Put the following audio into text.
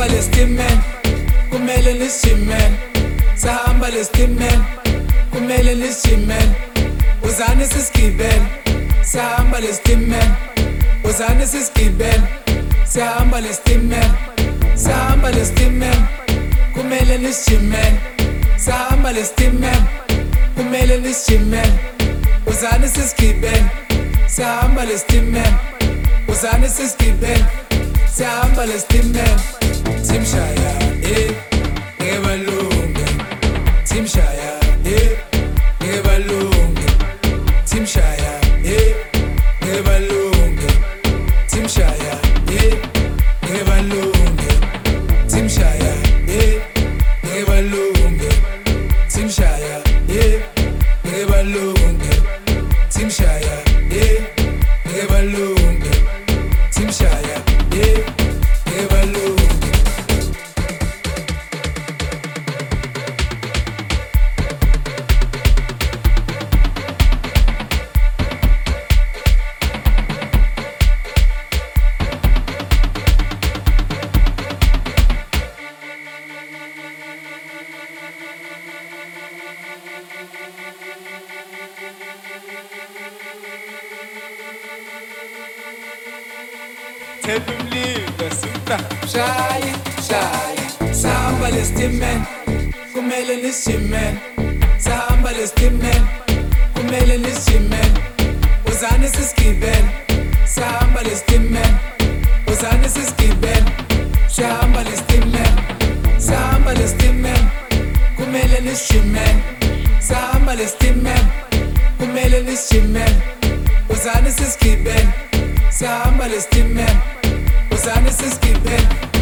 sahamba lestimen, kumele nisijimen. Sahamba lestimen, kumele nisijimen. Uzani sisigibele, sahamba lestimen. Uzani sisigibele, sahamba lestimen. Sahamba lestimen, kumele nisijimen. Sahamba lestimen, kumele nisijimen. Uzani sisigibele, sahamba lestimen. Uzani sisigibele, sahamba lestimen. Simshaya, ngebalunge. Simshaya, ngebalunge. Simshaya, ngebalunge. Simshaya, ngebalunge. Simshaya, ngebalunge. Simshaya, ngebalunge. Simshaya, ngebalunge. Simshaya, ngebalunge. Tepimliyle süper. Shaya, sahamba lestimen, kumele nisijimen. Sahamba lestimen, kumele nisijimen. Uzani sisigibele, sahamba lestimen. Uzani sisigibele, sahamba lestimen. Sahamba lestimen, kumele nisijimen. Sahamba lestimen, kumele nisijimen. Uzani sisigibele, sahamba lestimen. Uzani sisigibele.